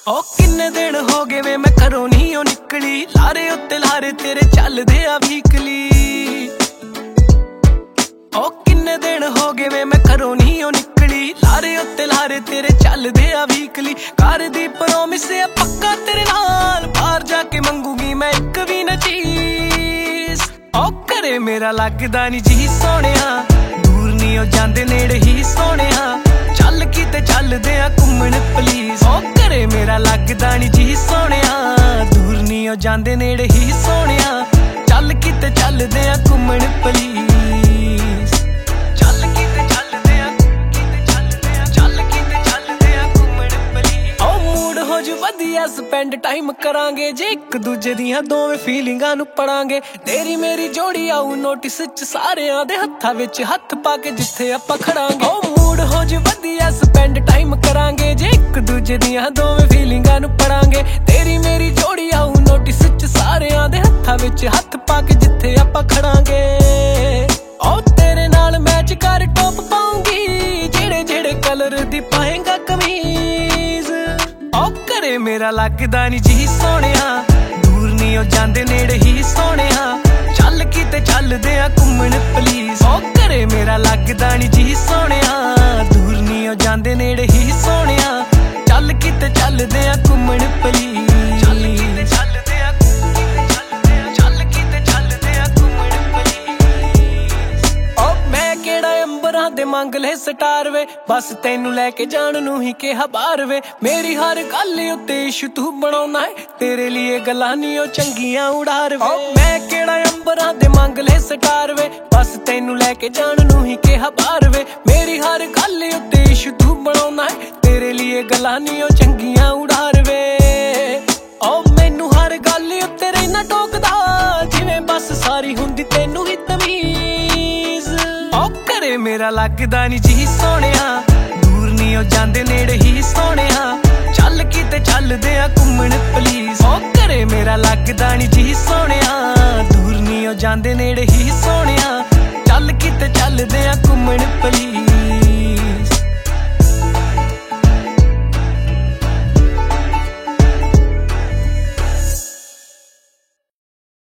ओ किन्ने दिन हो गए वे मैं घरों नहीं निकली, लारे उत्ते लारे तेरे चलदे आ वीकली। ओ किन्ने दिन हो गए वे मैं घरों नहीं निकली, लारे उत्ते लारे तेरे चलदे आ वीकली। कर दी प्रॉमिस है पक्का तेरे नाल, बाहर जाके मंगूंगी मैं एक भी न चीज। ओ करे मेरा लगदा नी जी सोहणिया, दूर नहीं हो जांदे नेड़े ही सोहणिया, चल किते चलदे आ घुम्मण प्लीज। ओ करे मेरा लगदा नी जी सोहणिया, दूर नहीं हो जांदे नेड़े ही सोहणिया, चल किते चलदे आ घुम्मण प्लीज। चल किते चलदे आ, किते चलदे आ, चल किते चलदे आ घुम्मण प्लीज। ओ मूड हो जू वधिया स्पेंड टाइम करांगे, जे एक दूजे दियां दोवें फीलिंगां नू पढ़ांगे। तेरी मेरी जोड़ी आऊ नोटिस च सारेयां दे हत्थां विच हत्थ पा के जिथे आपां खड़ांगे। ओ मूड हो जू वधिया स्पेंड टाइम करांगे, जे एक दूजे दियां दोवें फीलिंगां नू पढ़ांगे। तेरी मेरी जोड़ी आऊ नोटिस च सारेयां दे हत्थां विच हत्थ पा के जिथे आपां खड़ांगे। ओ तेरे नाल मैच कर टॉप पाऊंगी, जेड़े जेड़े कलर दी पाएगा कमीज। ओ करे मेरा लगदा नी जी सोहणिया, दूर नहीं हो जांदे नेड़े ही सोहणिया, चल किते चलदे आ घुम्मण प्लीज। ओ करे मेरा लगदा नी जी सोहणिया, दूर नहीं हो जांदे नेड़े ही सोहणिया, चल किते चलदे आ घुम्मण प्लीज। चल किते चलदे आ, चल किते चलदे आ घुम्मण प्लीज। ओ मैं केड़ा अंबरां दे मंग ले स्टार वे, बस तैनू लैके जाण नू ही कहा बाहर वे। मेरी हर गल उत्ते इशू तू बनाउणा है, तेरे लिए गल्लां नी ओ चंगियां उड़ार वे। ओ मैं केड़ा अंबरां दे मंग ले स्टार वे, बस तैनू लैके जाण नू ही कहा बाहर वे। मेरी हर गल उत्ते इशू तू बनाउणा है, तेरे लिए गल्लां नी ओ चंगियां उड़ार वे। ओ मैनू हर गल उत्ते रहना टोकदा, जिवें बस सारी हुंदी तैनू ही तमीज। ओ करे मेरा लगदा नी जी सोहणिया, दूर नहीं हो जांदे नेड़े ही सोहणिया, चल किते चलदे आ घुम्मण प्लीज। ओ करे मेरा लगदा नी जी